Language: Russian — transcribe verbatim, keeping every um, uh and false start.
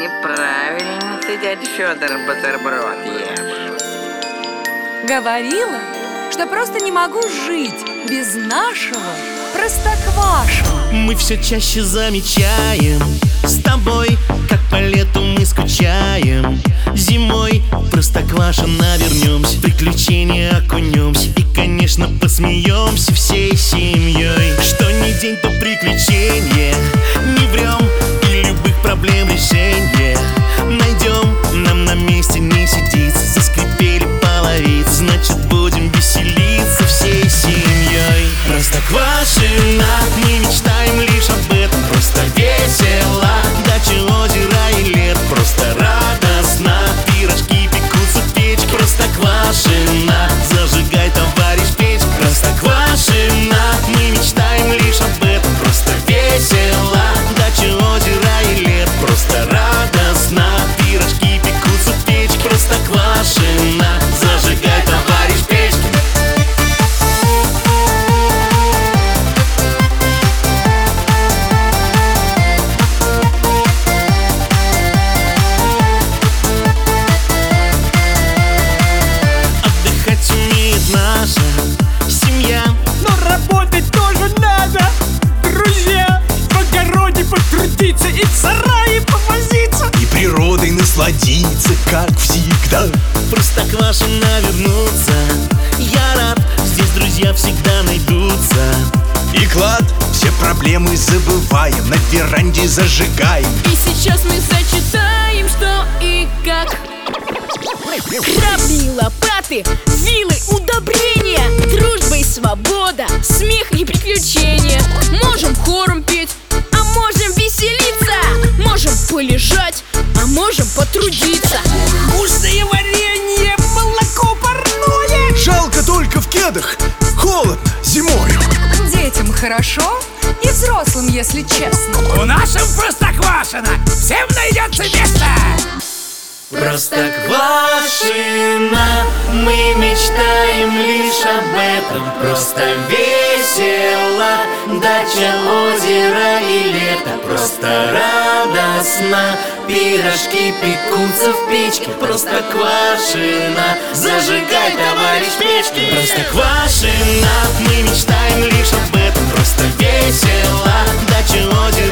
Неправильно ты, дядя Федор, бутерброд ешь. Говорила, что просто не могу жить без нашего Простоквашино. Мы все чаще замечаем с тобой, как по лету мы скучаем. Зимой Простоквашино вернемся, в приключения окунемся и, конечно, посмеемся всей семьей. Что ни день, то приключение, не врем, и любых проблем решение найдем. Нам на месте не сидится, заскрипели половицы, значит, будем веселиться всей семьей. Простоквашино, мы мечтаем лишь об этом. Просто весело, дача, озеро и лет. Просто радостно, пирожки пекутся в печке. Простоквашино, зажигай, товарищ, печь. Простоквашино, мы мечтаем лишь об этом. Просто весело, дача, озеро и лет. Просто радостно, пирожки пекутся в печке. Простоквашино, зажигай, товарищ, печь. Наша семья, но работать тоже надо, друзья. В огороде потрудиться и в сарае повозиться, и природой насладиться, как всегда. Простоквашино вернуться, я рад, здесь друзья всегда найдутся. И клад, все проблемы забываем, на веранде зажигаем. И сейчас мы зачитаем, что и как. Грабли, лопаты, вилы, удобрения, дружба и свобода, смех и приключения. Можем хором петь, а можем веселиться. Можем полежать, а можем потрудиться. вкусное варенье, молоко парное. Жалко только в кедах, холодно зимою. Детям хорошо и взрослым, если честно. В нашем Простоквашино всем найдется место. Простоквашино, мы мечтаем лишь об этом. Просто весело, дача, озеро и лето. Просто радостно, пирожки пекутся в печке. Простоквашино, зажигай, товарищ, печки. Простоквашино, мы мечтаем лишь об этом. Просто весело, дача, озеро